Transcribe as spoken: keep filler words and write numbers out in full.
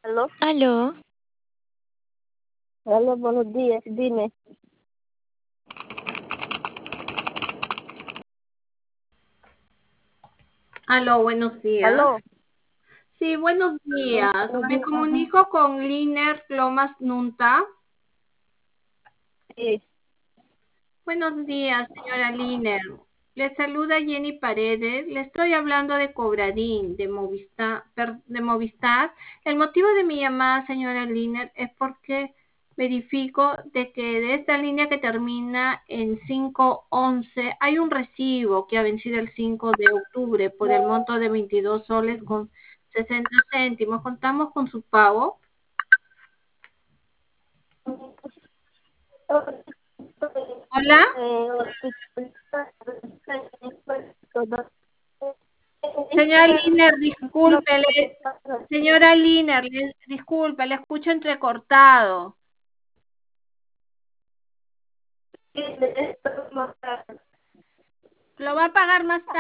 ¿Aló? Aló, Aló, buenos días, dime. Aló, buenos días. ¿Aló? Sí, buenos días. Buenos Me días, ajá. comunico con Liner Lomas Nunta. Sí, Buenos días, señora Liner. Le saluda Jenny Paredes. Le estoy hablando de Cobradín, de Movistar, per- de Movistar. El motivo de mi llamada, señora Liner, es porque verifico de que de esta línea que termina en quinientos once hay un recibo que ha vencido el cinco de octubre por el monto de veintidós soles con sesenta céntimos. ¿Contamos con su pago? Hola. Señora Liner, disculpe, le- señora Liner, le- disculpe, le escucho entrecortado. Lo va a pagar más tarde.